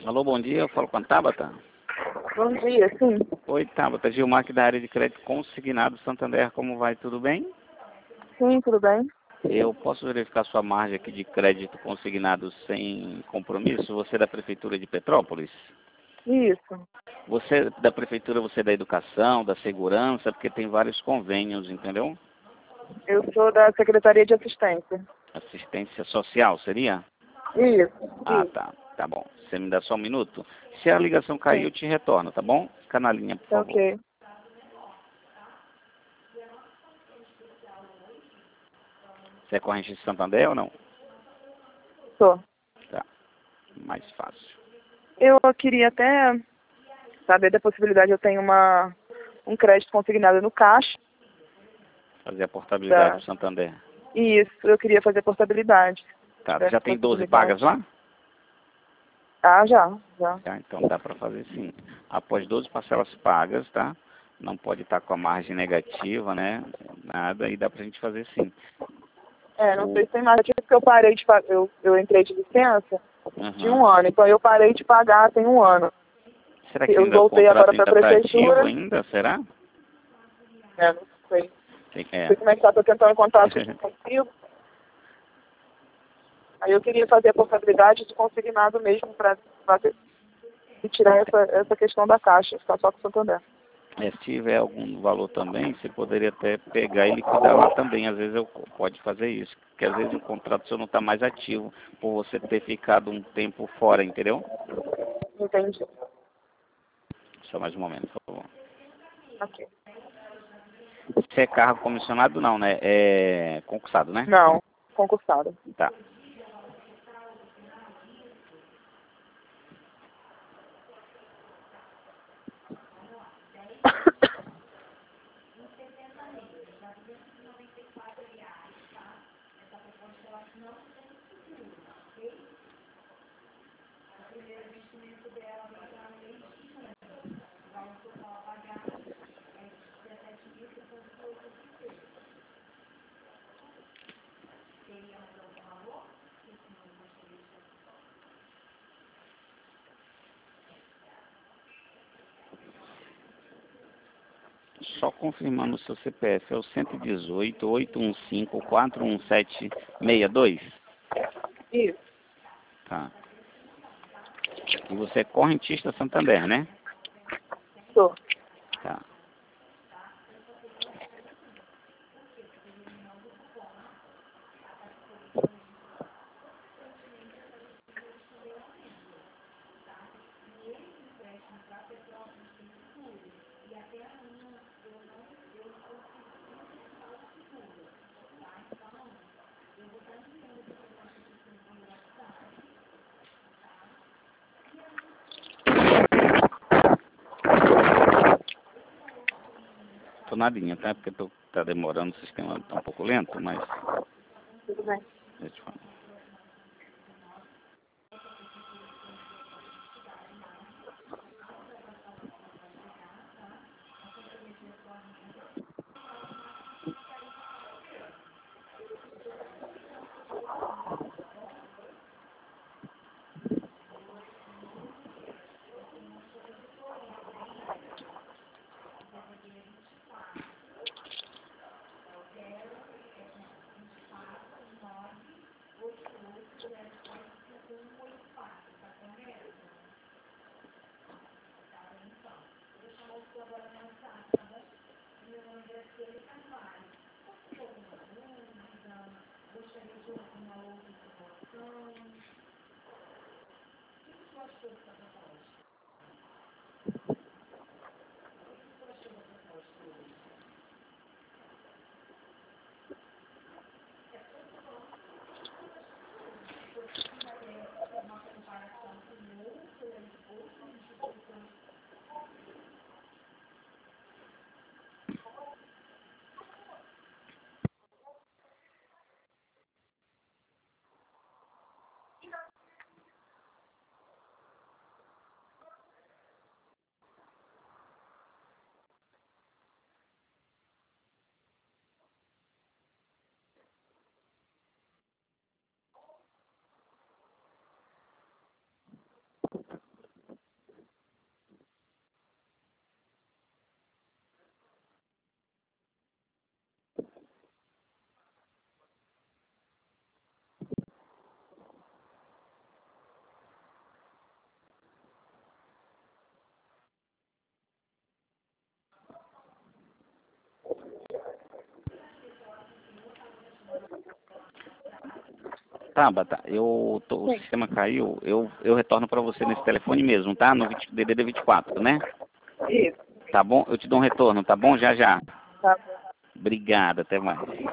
Alô, bom dia, eu falo com a Tabata. Bom dia, sim. Oi, Tabata, Gilmar aqui da área de crédito consignado Santander, como vai? Tudo bem? Sim, tudo bem? Eu posso verificar sua margem aqui de crédito consignado sem compromisso? Você é da Prefeitura de Petrópolis? Isso. Você é da Prefeitura, você é da Educação, da Segurança, porque tem vários convênios, entendeu? Eu sou da Secretaria de Assistência. Assistência Social, seria? Ah, Isso. tá bom. Você me dá só um minuto? Se a ligação cair, Sim. eu te retorno, tá bom? Fica na linha, por Tá favor. ok. Você é corrente de Santander ou não? Sou. Tá, mais fácil. Eu queria até saber da possibilidade, eu tenho um crédito consignado no Caixa. Fazer a portabilidade do Santander. Isso, eu queria fazer portabilidade. Tá, Certo, já tem 12 possibilidade. pagas lá? Ah, já. Tá, então dá para fazer sim. Após 12 parcelas pagas, tá? Não pode estar com a margem negativa, né? Nada, e dá pra gente fazer sim. Não sei se tem mais, porque eu parei de pagar, eu entrei de licença de um Uhum. ano, então eu parei de pagar tem um ano. Será que Eu ainda o voltei contrato agora para ainda a está ativo prefeitura. ainda? Será? Não sei. Não É. sei como é que tá, tô tentando em contato contigo. Aí eu queria fazer a portabilidade de consignado mesmo para tirar essa questão da Caixa, ficar só com o Santander. Se tiver algum valor também, você poderia até pegar e liquidar lá também. Às vezes eu pode fazer isso. Porque às vezes o contrato seu não está mais ativo por você ter ficado um tempo fora, entendeu? Entendi. Só mais um momento, por favor. Ok. Se é cargo comissionado, não, né? É concursado, né? Não, concursado. Tá. Só confirmando o seu CPF, é o 118-815-41762? Isso. Tá. E você é correntista Santander, né? Sou. Tá. Tô na linha, tá? Porque tá demorando, o sistema tá um pouco lento, mas... Tudo bem. Deixa eu falar. Tabata, o Sim. sistema caiu, eu retorno para você nesse telefone mesmo, tá? No DDD 24, né? Isso. Tá bom? Eu te dou um retorno, tá bom? Já, já. Tá. Obrigado, até mais.